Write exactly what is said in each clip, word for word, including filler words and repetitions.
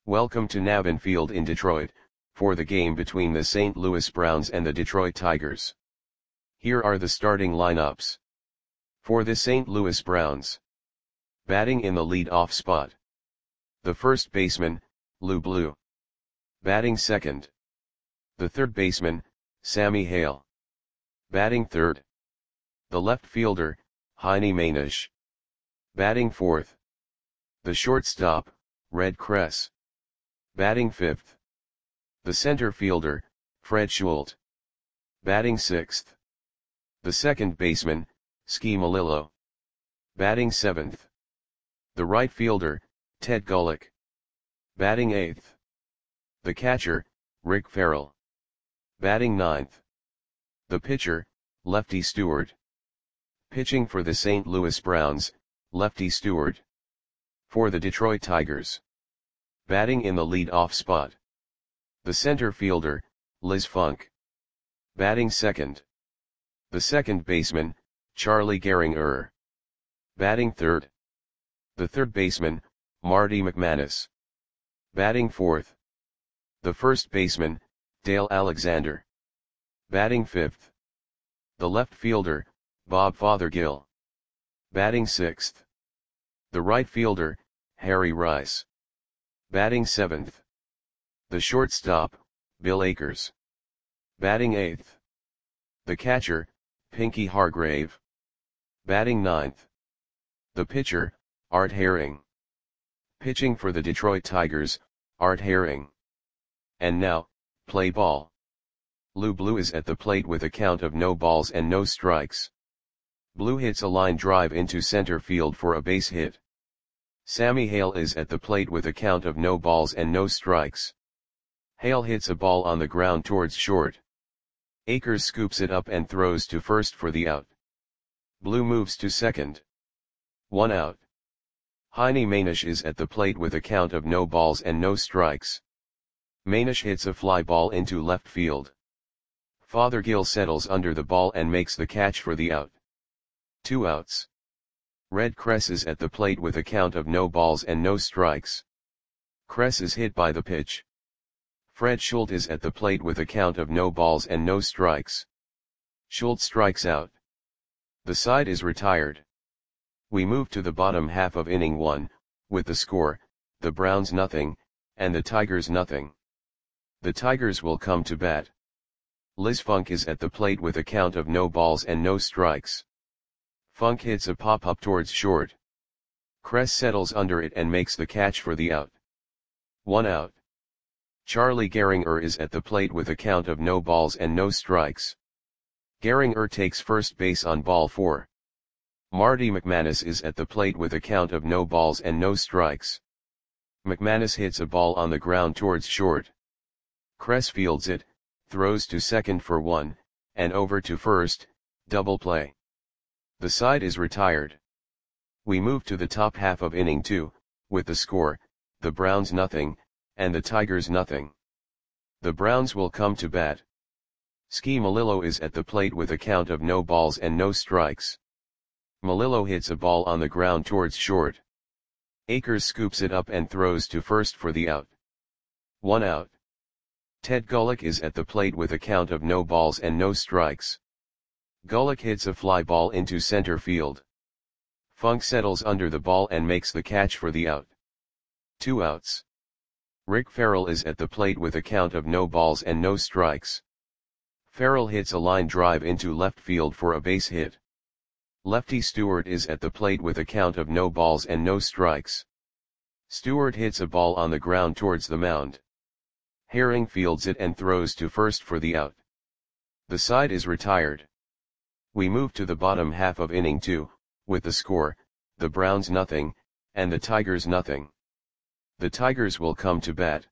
Welcome to Navin Field in Detroit, for the game between the Saint Louis Browns and the Detroit Tigers. Here are the starting lineups. For the Saint Louis Browns. Batting in the lead-off spot. The first baseman, Lou Blue. Batting second. The third baseman, Sammy Hale. Batting third. The left fielder, Heine Manish. Batting fourth. The shortstop, Red Kress. Batting fifth. The center fielder, Fred Schult. Batting sixth. The second baseman, Ski Malillo. Batting seventh. The right fielder, Ted Gulick. Batting eighth. The catcher, Rick Farrell. Batting ninth. The pitcher, Lefty Stewart. Pitching for the Saint Louis Browns, Lefty Stewart. For the Detroit Tigers. Batting in the lead-off spot. The center fielder, Liz Funk. Batting second. The second baseman, Charlie Gehringer. Batting third. The third baseman, Marty McManus. Batting fourth. The first baseman, Dale Alexander. Batting fifth. The left fielder, Bob Fothergill. Batting sixth. The right fielder, Harry Rice. Batting seventh. The shortstop, Bill Akers. Batting eighth. The catcher, Pinky Hargrave. Batting ninth. The pitcher, Art Herring. Pitching for the Detroit Tigers, Art Herring. And now, play ball. Lou Blue is at the plate with a count of no balls and no strikes. Blue hits a line drive into center field for a base hit. Sammy Hale is at the plate with a count of no balls and no strikes. Hale hits a ball on the ground towards short. Akers scoops it up and throws to first for the out. Blue moves to second. One out. Heine Manish is at the plate with a count of no balls and no strikes. Manish hits a fly ball into left field. Fothergill settles under the ball and makes the catch for the out. Two outs. Red Kress is at the plate with a count of no balls and no strikes. Kress is hit by the pitch. Fred Schult is at the plate with a count of no balls and no strikes. Schult strikes out. The side is retired. We move to the bottom half of inning one, with the score, the Browns nothing, and the Tigers nothing. The Tigers will come to bat. Liz Funk is at the plate with a count of no balls and no strikes. Funk hits a pop-up towards short. Kress settles under it and makes the catch for the out. One out. Charlie Gehringer is at the plate with a count of no balls and no strikes. Gehringer takes first base on ball four. Marty McManus is at the plate with a count of no balls and no strikes. McManus hits a ball on the ground towards short. Kress fields it, throws to second for one, and over to first, double play. The side is retired. We move to the top half of inning two, with the score, the Browns nothing, and the Tigers nothing. The Browns will come to bat. Ski Malillo is at the plate with a count of no balls and no strikes. Malillo hits a ball on the ground towards short. Akers scoops it up and throws to first for the out. One out. Ted Gulick is at the plate with a count of no balls and no strikes. Gulick hits a fly ball into center field. Funk settles under the ball and makes the catch for the out. Two outs. Rick Farrell is at the plate with a count of no balls and no strikes. Farrell hits a line drive into left field for a base hit. Lefty Stewart is at the plate with a count of no balls and no strikes. Stewart hits a ball on the ground towards the mound. Herring fields it and throws to first for the out. The side is retired. We move to the bottom half of inning two, with the score, the Browns nothing, and the Tigers nothing. The Tigers will come to bat.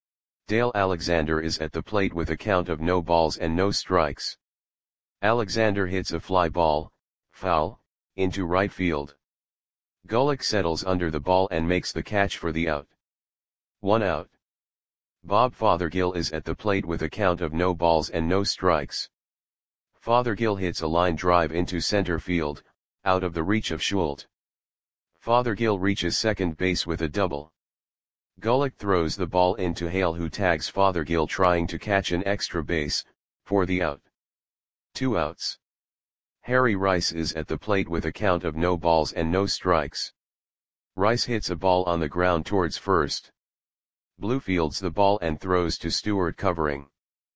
Dale Alexander is at the plate with a count of no balls and no strikes. Alexander hits a fly ball, foul, into right field. Gulick settles under the ball and makes the catch for the out. One out. Bob Fothergill is at the plate with a count of no balls and no strikes. Fothergill hits a line drive into center field, out of the reach of Schult. Fothergill reaches second base with a double. Gulick throws the ball into Hale, who tags Fothergill trying to catch an extra base, for the out. Two outs. Harry Rice is at the plate with a count of no balls and no strikes. Rice hits a ball on the ground towards first. Blue fields the ball and throws to Stewart, covering.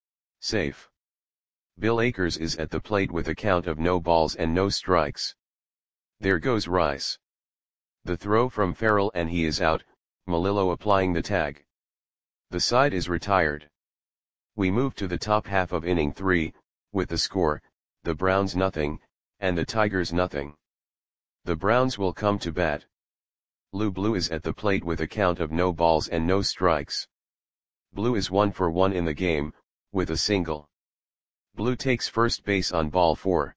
Safe. Bill Akers is at the plate with a count of no balls and no strikes. There goes Rice. The throw from Farrell and he is out, Melillo applying the tag. The side is retired. We move to the top half of inning three, with the score, the Browns nothing, and the Tigers nothing. The Browns will come to bat. Lou Blue is at the plate with a count of no balls and no strikes. Blue is one for one in the game, with a single. Blue takes first base on ball four.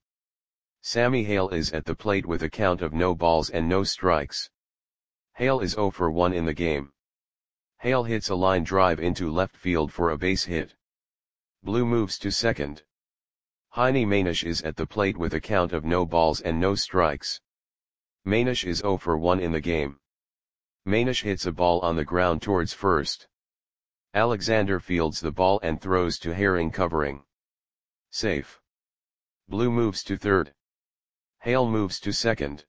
Sammy Hale is at the plate with a count of no balls and no strikes. Hale is zero for one in the game. Hale hits a line drive into left field for a base hit. Blue moves to second. Heine Manish is at the plate with a count of no balls and no strikes. Manish is zero for one in the game. Manish hits a ball on the ground towards first. Alexander fields the ball and throws to Herring, covering. Safe. Blue moves to third. Hale moves to second.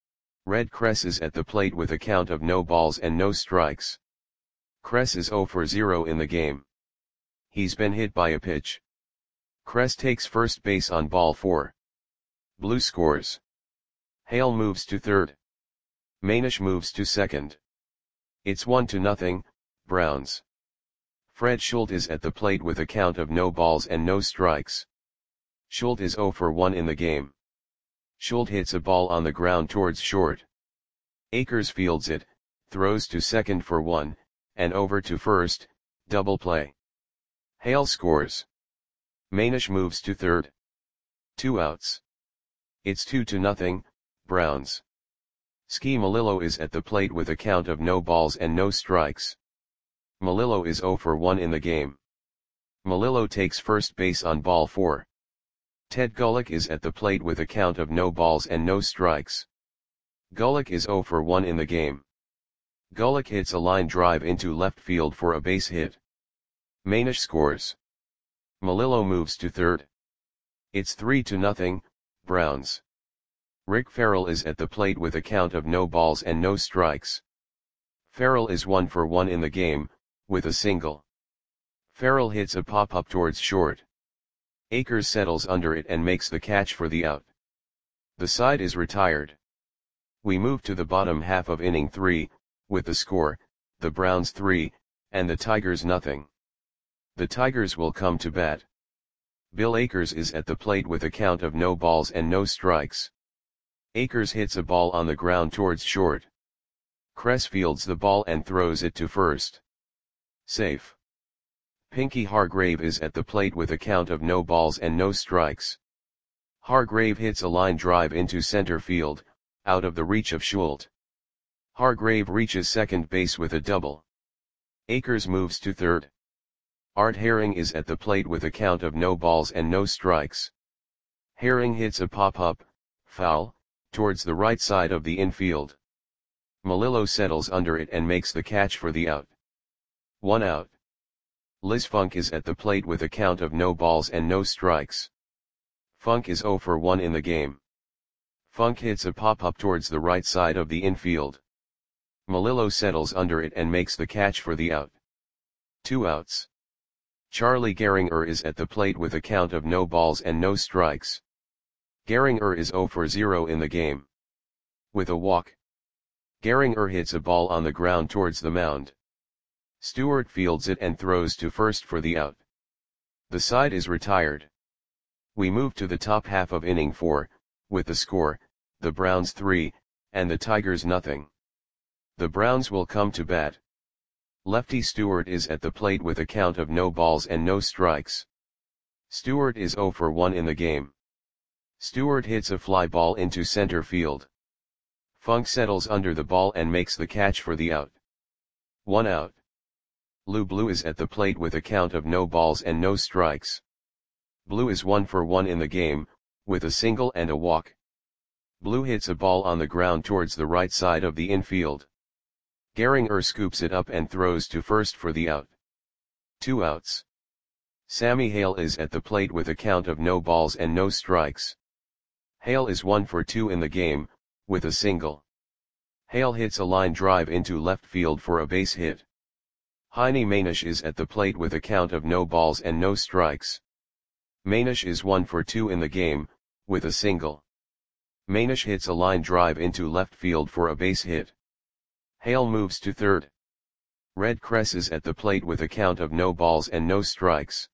Red Cress is at the plate with a count of no balls and no strikes. Cress is zero for zero in the game. He's been hit by a pitch. Cress takes first base on ball four. Blue scores. Hale moves to third. Manish moves to second. It's one to nothing, Browns. Fred Schultz is at the plate with a count of no balls and no strikes. Schultz is zero for one in the game. Schultz hits a ball on the ground towards short. Akers fields it, throws to second for one, and over to first, double play. Hale scores. Manish moves to third. Two outs. It's two to nothing, Browns. Ski Melillo is at the plate with a count of no balls and no strikes. Melillo is zero for one in the game. Melillo takes first base on ball four. Ted Gulick is at the plate with a count of no balls and no strikes. Gulick is zero for one in the game. Gulick hits a line drive into left field for a base hit. Manish scores. Melillo moves to third. It's three to nothing, Browns. Rick Farrell is at the plate with a count of no balls and no strikes. Farrell is one for one in the game, with a single. Farrell hits a pop-up towards short. Akers settles under it and makes the catch for the out. The side is retired. We move to the bottom half of inning three, with the score, the Browns three, and the Tigers nothing. The Tigers will come to bat. Bill Akers is at the plate with a count of no balls and no strikes. Akers hits a ball on the ground towards short. Cress fields the ball and throws it to first. Safe. Pinky Hargrave is at the plate with a count of no balls and no strikes. Hargrave hits a line drive into center field, out of the reach of Schultz. Hargrave reaches second base with a double. Akers moves to third. Art Herring is at the plate with a count of no balls and no strikes. Herring hits a pop-up, foul, towards the right side of the infield. Melillo settles under it and makes the catch for the out. One out. Liz Funk is at the plate with a count of no balls and no strikes. Funk is zero for one in the game. Funk hits a pop-up towards the right side of the infield. Melillo settles under it and makes the catch for the out. Two outs. Charlie Gehringer is at the plate with a count of no balls and no strikes. Gehringer is zero for zero in the game. With a walk. Gehringer hits a ball on the ground towards the mound. Stewart fields it and throws to first for the out. The side is retired. We move to the top half of inning four, with the score, the Browns three, and the Tigers nothing. The Browns will come to bat. Lefty Stewart is at the plate with a count of no balls and no strikes. Stewart is zero for one in the game. Stewart hits a fly ball into center field. Funk settles under the ball and makes the catch for the out. One out. Lou Blue is at the plate with a count of no balls and no strikes. Blue is one for one in the game, with a single and a walk. Blue hits a ball on the ground towards the right side of the infield. Gehringer scoops it up and throws to first for the out. Two outs. Sammy Hale is at the plate with a count of no balls and no strikes. Hale is one for two in the game, with a single. Hale hits a line drive into left field for a base hit. Heine Manish is at the plate with a count of no balls and no strikes. Manish is one for two in the game, with a single. Manish hits a line drive into left field for a base hit. Hale moves to third. Red Kress is at the plate with a count of no balls and no strikes.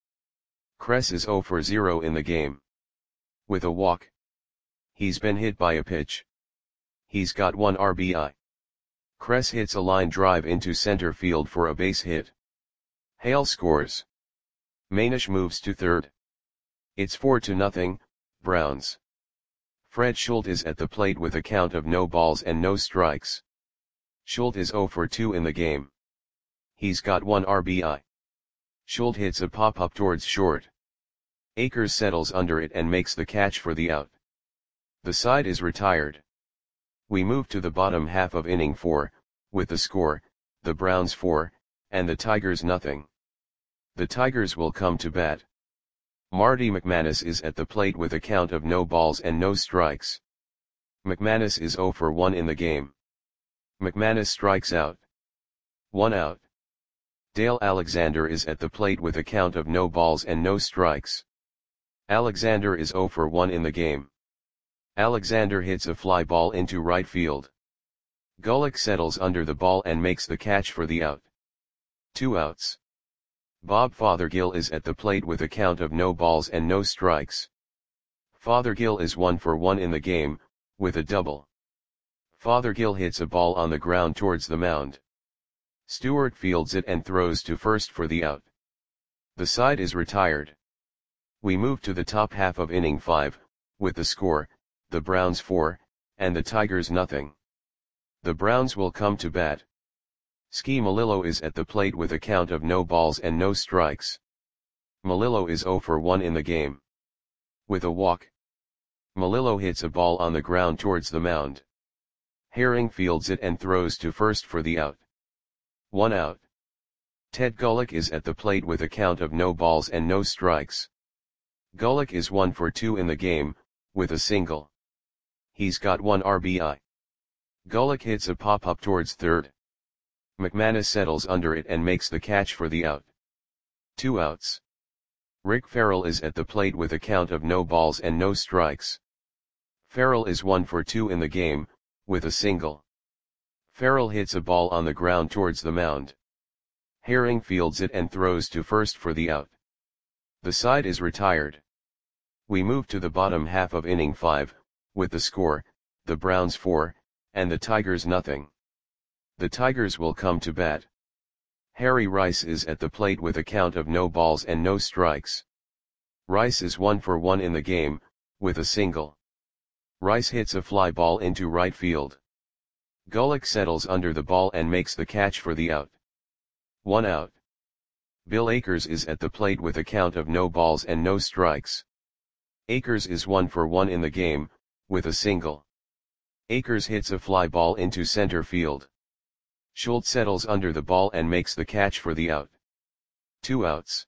Kress is zero for zero in the game. With a walk. He's been hit by a pitch. He's got one R B I. Kress hits a line drive into center field for a base hit. Hale scores. Manish moves to third. It's four to nothing, Browns. Fred Schulte is at the plate with a count of no balls and no strikes. Schulte is zero for two in the game. He's got one R B I. Schulte hits a pop-up towards short. Akers settles under it and makes the catch for the out. The side is retired. We move to the bottom half of inning four, with the score, the Browns four, and the Tigers nothing. The Tigers will come to bat. Marty McManus is at the plate with a count of no balls and no strikes. McManus is zero for one in the game. McManus strikes out. One out. Dale Alexander is at the plate with a count of no balls and no strikes. Alexander is zero for one in the game. Alexander hits a fly ball into right field. Golick settles under the ball and makes the catch for the out. Two outs. Bob Fothergill is at the plate with a count of no balls and no strikes. Fothergill is one for one in the game, with a double. Fothergill hits a ball on the ground towards the mound. Stewart fields it and throws to first for the out. The side is retired. We move to the top half of inning five, with the score, the Browns four, and the Tigers nothing. The Browns will come to bat. Ski Melillo is at the plate with a count of no balls and no strikes. Melillo is zero for one in the game. With a walk. Melillo hits a ball on the ground towards the mound. Herring fields it and throws to first for the out. One out. Ted Golick is at the plate with a count of no balls and no strikes. Golick is one for two in the game, with a single. He's got one R B I. Golick hits a pop-up towards third. McManus settles under it and makes the catch for the out. Two outs. Rick Farrell is at the plate with a count of no balls and no strikes. Farrell is one for two in the game, with a single. Farrell hits a ball on the ground towards the mound. Herring fields it and throws to first for the out. The side is retired. We move to the bottom half of inning five, with the score, the Browns four, and the Tigers nothing. The Tigers will come to bat. Harry Rice is at the plate with a count of no balls and no strikes. Rice is one for one in the game, with a single. Rice hits a fly ball into right field. Golick settles under the ball and makes the catch for the out. One out. Bill Akers is at the plate with a count of no balls and no strikes. Akers is one for one in the game, with a single. Akers hits a fly ball into center field. Schulte settles under the ball and makes the catch for the out. Two outs.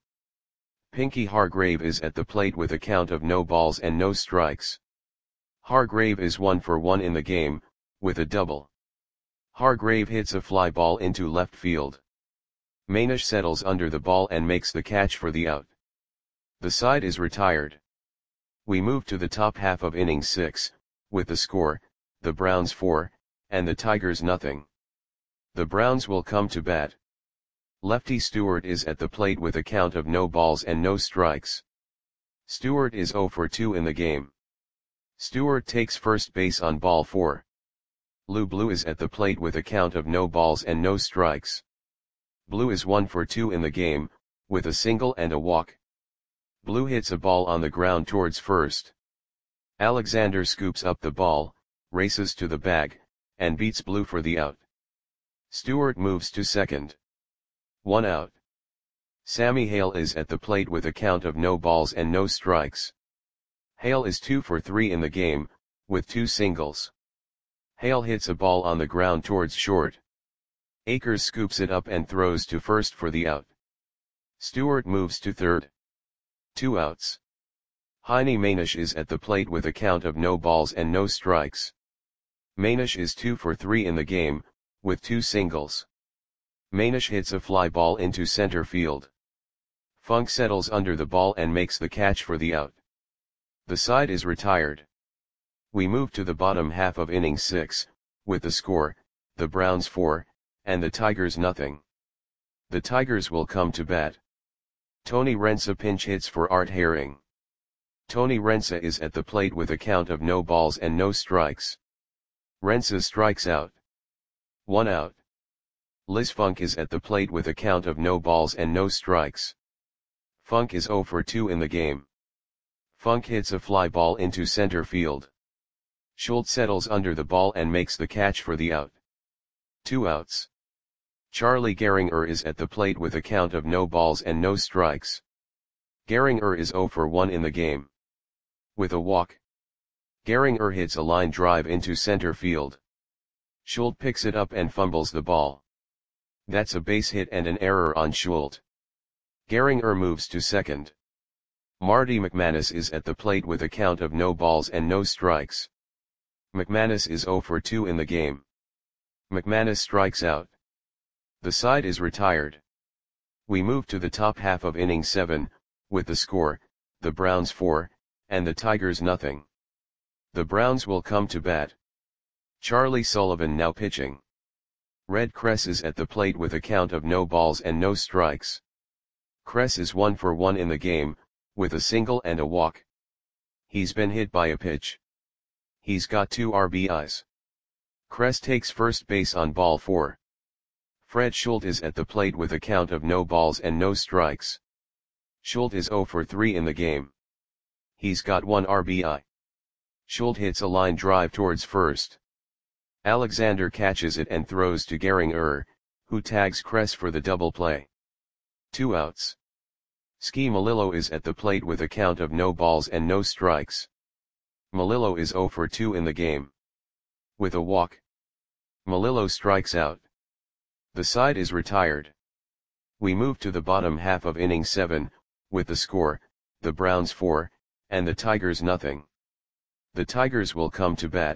Pinky Hargrave is at the plate with a count of no balls and no strikes. Hargrave is one for one in the game, with a double. Hargrave hits a fly ball into left field. Manish settles under the ball and makes the catch for the out. The side is retired. We move to the top half of inning six, with the score, the Browns four, and the Tigers nothing. The Browns will come to bat. Lefty Stewart is at the plate with a count of no balls and no strikes. Stewart is zero for two in the game. Stewart takes first base on ball four. Lou Blue is at the plate with a count of no balls and no strikes. Blue is one for two in the game, with a single and a walk. Blue hits a ball on the ground towards first. Alexander scoops up the ball, races to the bag, and beats Blue for the out. Stewart moves to second. One out. Sammy Hale is at the plate with a count of no balls and no strikes. Hale is two for three in the game, with two singles. Hale hits a ball on the ground towards short. Akers scoops it up and throws to first for the out. Stewart moves to third. Two outs. Heine Manish is at the plate with a count of no balls and no strikes. Manish is two for three in the game, with two singles. Manish hits a fly ball into center field. Funk settles under the ball and makes the catch for the out. The side is retired. We move to the bottom half of inning six, with the score, the Browns four, and the Tigers nothing. The Tigers will come to bat. Tony Rensa pinch hits for Art Herring. Tony Rensa is at the plate with a count of no balls and no strikes. Rensa strikes out. One out. Liz Funk is at the plate with a count of no balls and no strikes. Funk is zero for two in the game. Funk hits a fly ball into center field. Schultz settles under the ball and makes the catch for the out. Two outs. Charlie Gehringer is at the plate with a count of no balls and no strikes. Gehringer is zero for one in the game. With a walk. Gehringer hits a line drive into center field. Schultz picks it up and fumbles the ball. That's a base hit and an error on Schultz. Gehringer moves to second. Marty McManus is at the plate with a count of no balls and no strikes. McManus is zero for two in the game. McManus strikes out. The side is retired. We move to the top half of inning seven, with the score, the Browns four, and the Tigers nothing. The Browns will come to bat. Charlie Sullivan now pitching. Red Kress is at the plate with a count of no balls and no strikes. Kress is one for one in the game, with a single and a walk. He's been hit by a pitch. He's got two R B Is. Kress takes first base on ball four. Fred Schultz is at the plate with a count of no balls and no strikes. Schultz is zero for three in the game. He's got one R B I. Schultz hits a line drive towards first. Alexander catches it and throws to Gehringer, who tags Kress for the double play. Two outs. Ski Melillo is at the plate with a count of no balls and no strikes. Melillo is zero for two in the game. With a walk. Melillo strikes out. The side is retired. We move to the bottom half of inning seven, with the score, the Browns four, and the Tigers nothing. The Tigers will come to bat.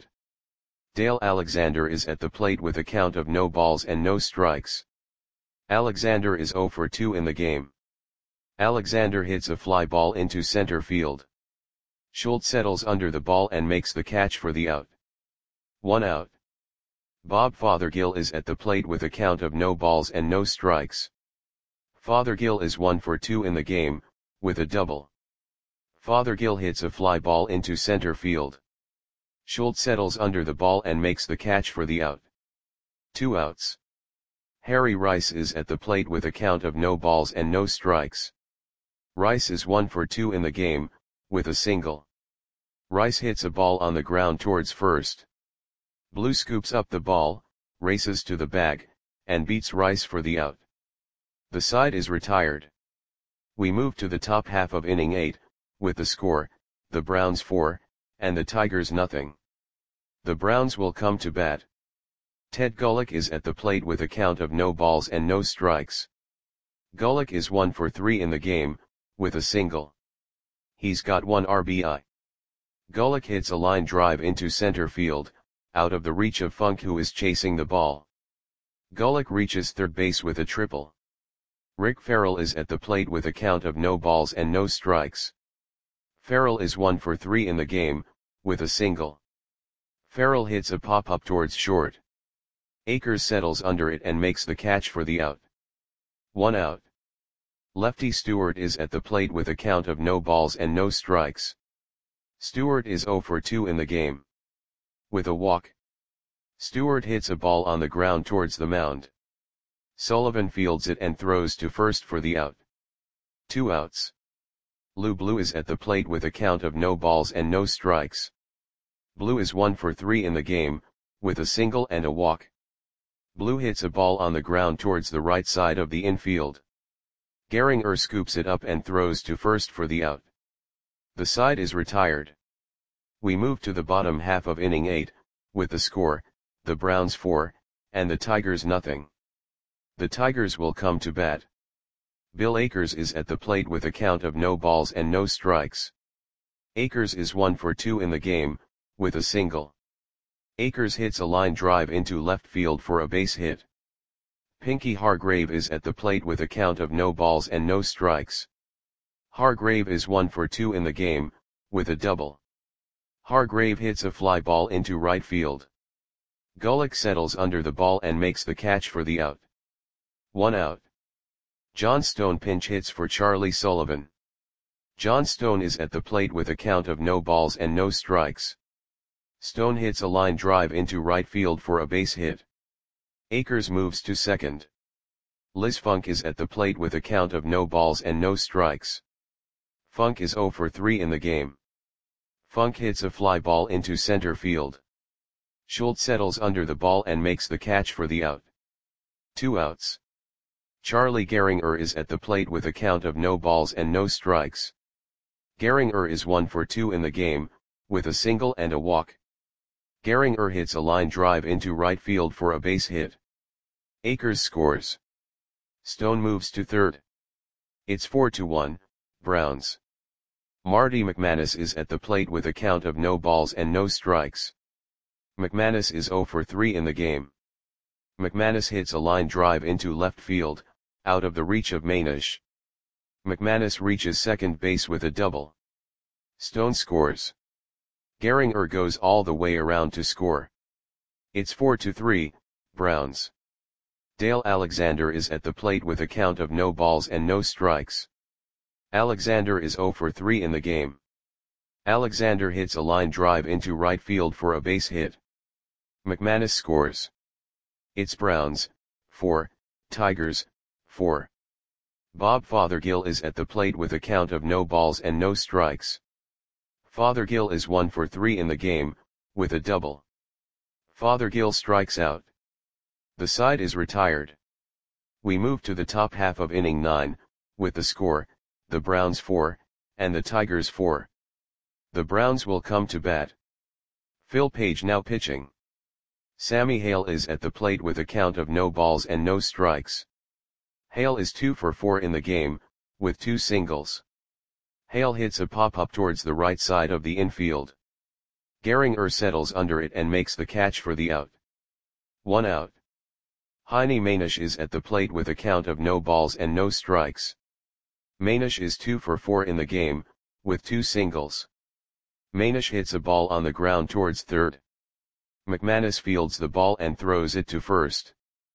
Dale Alexander is at the plate with a count of no balls and no strikes. Alexander is zero for two in the game. Alexander hits a fly ball into center field. Schultz settles under the ball and makes the catch for the out. One out. Bob Fothergill is at the plate with a count of no balls and no strikes. Fothergill is one for two in the game, with a double. Fothergill hits a fly ball into center field. Schultz settles under the ball and makes the catch for the out. Two outs. Harry Rice is at the plate with a count of no balls and no strikes. Rice is one for two in the game, with a single. Rice hits a ball on the ground towards first. Blue scoops up the ball, races to the bag, and beats Rice for the out. The side is retired. We move to the top half of inning eight, with the score, the Browns four, and the Tigers nothing. The Browns will come to bat. Ted Gullick is at the plate with a count of no balls and no strikes. Gullick is one for three in the game, with a single. He's got one R B I. Gullick hits a line drive into center field, out of the reach of Funk, who is chasing the ball. Gullick reaches third base with a triple. Rick Farrell is at the plate with a count of no balls and no strikes. Farrell is one for three in the game, with a single. Farrell hits a pop-up towards short. Akers settles under it and makes the catch for the out. One out. Lefty Stewart is at the plate with a count of no balls and no strikes. Stewart is zero for two in the game. With a walk. Stewart hits a ball on the ground towards the mound. Sullivan fields it and throws to first for the out. Two outs. Lou Blue is at the plate with a count of no balls and no strikes. Blue is one for three in the game, with a single and a walk. Blue hits a ball on the ground towards the right side of the infield. Gehringer scoops it up and throws to first for the out. The side is retired. We move to the bottom half of inning eight, with the score, the Browns four, and the Tigers nothing. The Tigers will come to bat. Bill Akers is at the plate with a count of no balls and no strikes. Akers is one for two in the game, with a single. Akers hits a line drive into left field for a base hit. Pinky Hargrave is at the plate with a count of no balls and no strikes. Hargrave is one for two in the game, with a double. Hargrave hits a fly ball into right field. Golick settles under the ball and makes the catch for the out. One out. John Stone pinch hits for Charlie Sullivan. John Stone is at the plate with a count of no balls and no strikes. Stone hits a line drive into right field for a base hit. Akers moves to second. Liz Funk is at the plate with a count of no balls and no strikes. Funk is zero for three in the game. Funk hits a fly ball into center field. Schultz settles under the ball and makes the catch for the out. Two outs. Charlie Gehringer is at the plate with a count of no balls and no strikes. Gehringer is one for two in the game, with a single and a walk. Gehringer hits a line drive into right field for a base hit. Akers scores. Stone moves to third. It's four to one, Browns. Marty McManus is at the plate with a count of no balls and no strikes. McManus is zero for three in the game. McManus hits a line drive into left field, out of the reach of Manish. McManus reaches second base with a double. Stone scores. Gehringer goes all the way around to score. It's four to three, Browns. Dale Alexander is at the plate with a count of no balls and no strikes. Alexander is zero for three in the game. Alexander hits a line drive into right field for a base hit. McManus scores. It's Browns, four, Tigers, four. Bob Fothergill is at the plate with a count of no balls and no strikes. Fothergill is one for three in the game, with a double. Fothergill strikes out. The side is retired. We move to the top half of inning nine, with the score, the Browns four, and the Tigers four. The Browns will come to bat. Phil Page now pitching. Sammy Hale is at the plate with a count of no balls and no strikes. Hale is two for four in the game, with two singles. Hale hits a pop-up towards the right side of the infield. Gehringer settles under it and makes the catch for the out. One out. Heine Manish is at the plate with a count of no balls and no strikes. Manish is two for four in the game, with two singles. Manish hits a ball on the ground towards third. McManus fields the ball and throws it to first.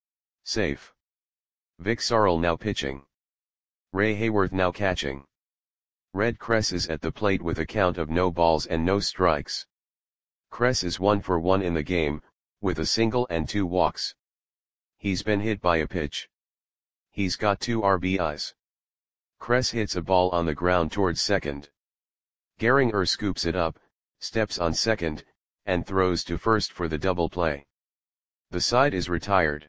Safe. Vic Sarl now pitching. Ray Hayworth now catching. Red Kress is at the plate with a count of no balls and no strikes. Kress is one for one in the game, with a single and two walks. He's been hit by a pitch. He's got two R B Is. Kress hits a ball on the ground towards second. Gehringer scoops it up, steps on second, and throws to first for the double play. The side is retired.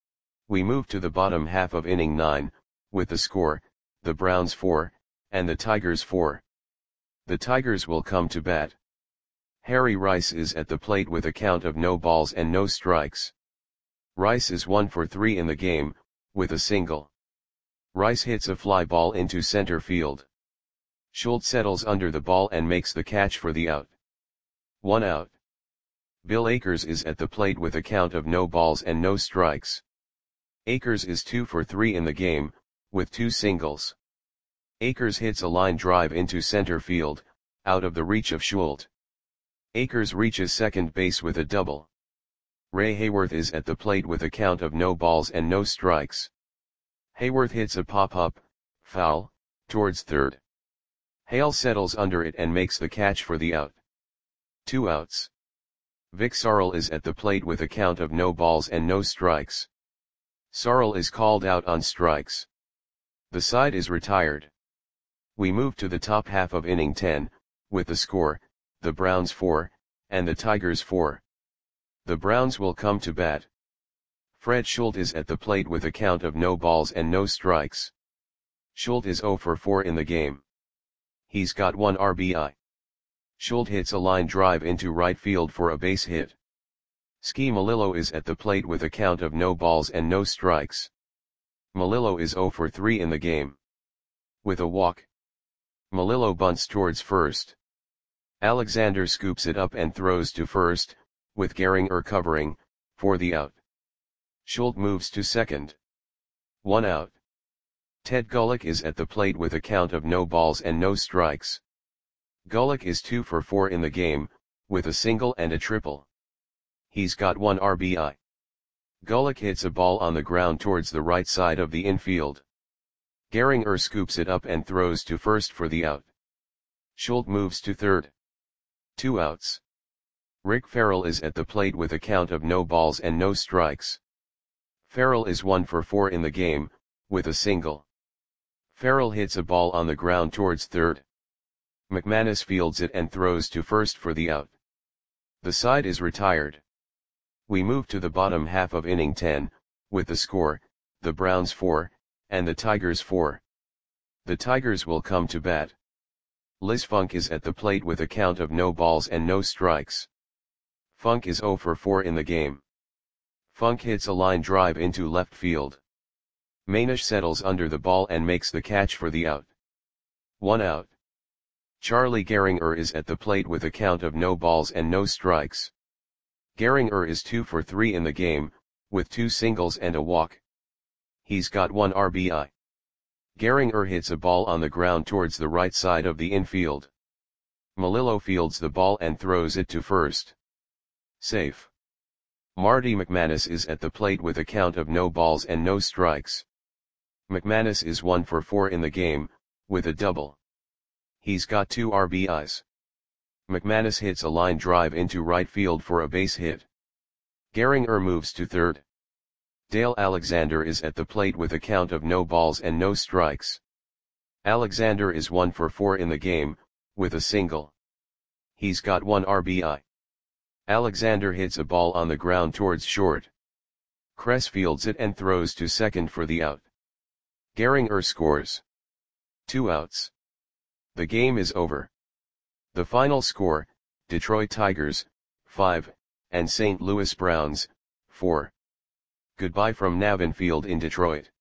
We move to the bottom half of inning nine, with the score, the Browns four, and the Tigers four. The Tigers will come to bat. Harry Rice is at the plate with a count of no balls and no strikes. Rice is one for three in the game, with a single. Rice hits a fly ball into center field. Schultz settles under the ball and makes the catch for the out. One out. Bill Akers is at the plate with a count of no balls and no strikes. Akers is two for three in the game, with two singles. Akers hits a line drive into center field, out of the reach of Schultz. Akers reaches second base with a double. Ray Hayworth is at the plate with a count of no balls and no strikes. Hayworth hits a pop-up, foul, towards third. Hale settles under it and makes the catch for the out. Two outs. Vic Sarl is at the plate with a count of no balls and no strikes. Sarl is called out on strikes. The side is retired. We move to the top half of inning ten, with the score, the Browns four, and the Tigers four. The Browns will come to bat. Fred Schultz is at the plate with a count of no balls and no strikes. Schultz is zero for four in the game. He's got one R B I. Schultz hits a line drive into right field for a base hit. Ski Melillo is at the plate with a count of no balls and no strikes. Melillo is zero for three in the game. With a walk, Melillo bunts towards first. Alexander scoops it up and throws to first, with Gehringer covering, for the out. Schuldt moves to second. One out. Ted Gulick is at the plate with a count of no balls and no strikes. Gulick is two for four in the game, with a single and a triple. He's got one R B I. Gulick hits a ball on the ground towards the right side of the infield. Gehringer scoops it up and throws to first for the out. Schuldt moves to third. Two outs. Rick Farrell is at the plate with a count of no balls and no strikes. Farrell is one for four in the game, with a single. Farrell hits a ball on the ground towards third. McManus fields it and throws to first for the out. The side is retired. We move to the bottom half of inning ten, with the score, the Browns four, and the Tigers four. The Tigers will come to bat. Liz Funk is at the plate with a count of no balls and no strikes. Funk is zero for four in the game. Funk hits a line drive into left field. Manish settles under the ball and makes the catch for the out. One out. Charlie Gehringer is at the plate with a count of no balls and no strikes. Gehringer is two for three in the game, with two singles and a walk. He's got one R B I. Gehringer hits a ball on the ground towards the right side of the infield. Melillo fields the ball and throws it to first. Safe. Marty McManus is at the plate with a count of no balls and no strikes. McManus is one for four in the game, with a double. He's got two R B Is. McManus hits a line drive into right field for a base hit. Gehringer moves to third. Dale Alexander is at the plate with a count of no balls and no strikes. Alexander is one for four in the game, with a single. He's got one R B I. Alexander hits a ball on the ground towards short. Kress fields it and throws to second for the out. Gehringer scores. Two outs. The game is over. The final score, Detroit Tigers, five, and Saint Louis Browns, four. Goodbye from Navin Field in Detroit.